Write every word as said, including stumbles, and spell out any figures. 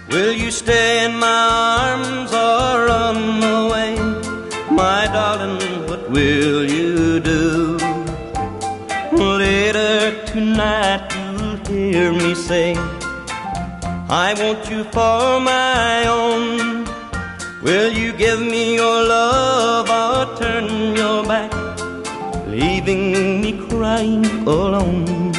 Will you stay in my arms or run away? My darling, what will you do? Later tonight you'll hear me say, I want you for my own. Will you give me your love or turn your back, leaving me crying alone?